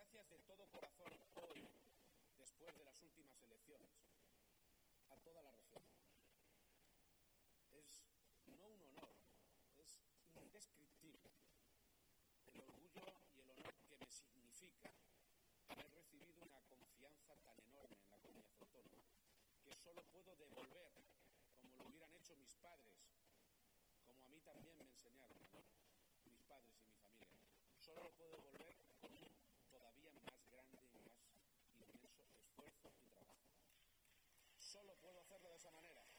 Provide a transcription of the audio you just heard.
gracias de todo corazón hoy, después de las últimas elecciones, a toda la región. Es no un honor, es indescriptible el orgullo y el honor que me significa haber recibido una confianza tan enorme en la comunidad autónoma, que solo puedo devolver, como lo hubieran hecho mis padres, como a mí también me enseñaron, ¿no? Mis padres y mi familia. Solo lo puedo devolver con un todavía más grande y más inmenso esfuerzo y trabajo. Solo puedo hacerlo de esa manera.